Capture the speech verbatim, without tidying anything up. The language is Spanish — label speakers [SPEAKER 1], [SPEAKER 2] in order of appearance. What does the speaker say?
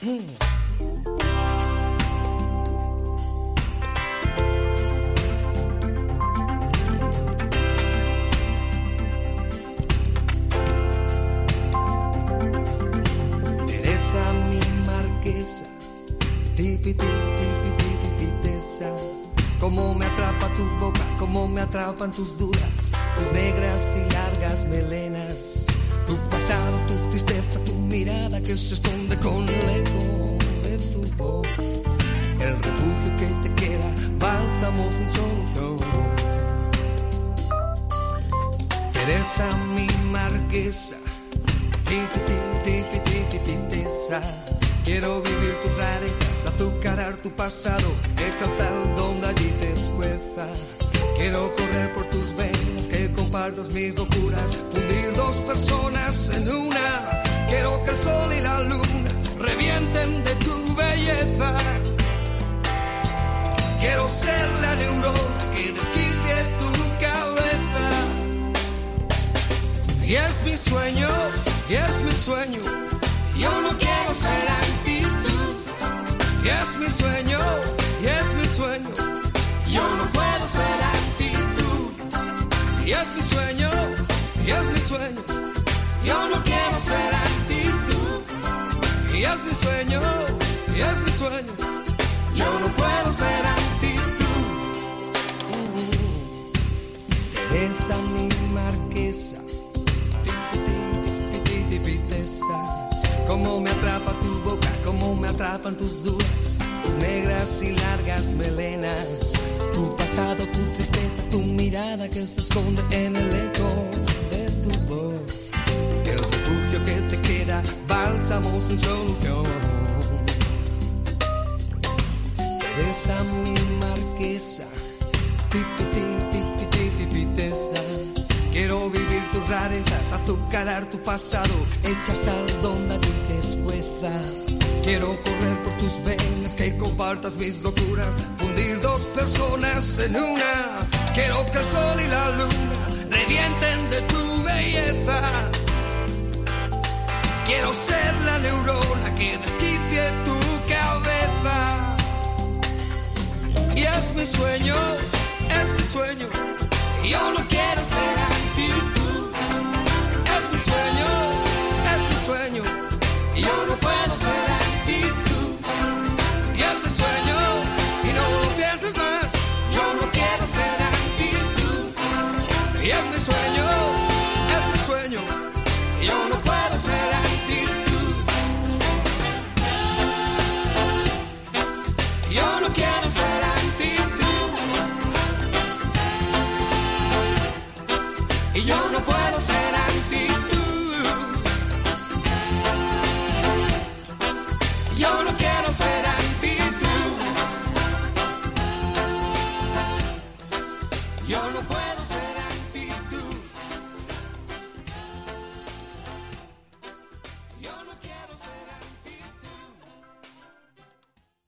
[SPEAKER 1] Teresa, mi marquesa, tipi, tipi, tipi, tipi, tipitesa. Cómo me atrapa tu boca, cómo me atrapan tus dudas, tus negras y largas melenas, tu pasado, tu tristeza, tu mirada que se esconde con el eco de tu voz, el refugio que te queda, bálsamo sin solución. Teresa, mi marquesa, tipi, tipi, tipi, tipitesa. Quiero vivir tus rarezas, azucarar tu pasado, echar sal donde allí te escueza. Quiero correr por tus venas, que compartas mis locuras, fundir dos personas en una. Quiero que el sol y la luna revienten de tu belleza. Quiero ser la neurona que desquicie tu cabeza. Y es mi sueño, y es mi sueño. Yo no quiero ser actitud. Y es mi sueño, y es mi sueño. Yo no puedo ser actitud. Y es mi sueño, y es mi sueño. Yo no quiero ser actitud. Y es mi sueño, y es mi sueño. Yo no puedo ser actitud. Mm-hmm. Teresa, mi marquesa, tipitesa. Cómo me atrapa tu boca, cómo me atrapan tus dudas, tus negras y largas melenas, tu pasado, tu tristeza, tu mirada que se esconde en el eco de tu voz, el refugio que te queda, bálsamo sin solución. Teresa, mi marquesa, tipi, tipi, tipi, tipitesa. Quiero vivir tus rarezas, azucarar tu pasado, echar sal donde a ti te escueza. Quiero correr por tus venas, que compartas mis locuras, fundir dos personas en una. Quiero que el sol y la luna revienten de tu belleza. Quiero ser la neurona que desquicie tu cabeza. Y es mi sueño, es mi sueño. Yo no quiero ser actitud. Es mi sueño, es mi sueño. Yo no puedo ser actitud. Y es mi sueño, y no lo pienses más. Yo no quiero ser actitud. Y es mi sueño, es mi sueño. Yo no puedo ser actitud. Yo no quiero ser actitud. Y yo no puedo ser actitud. Yo no quiero ser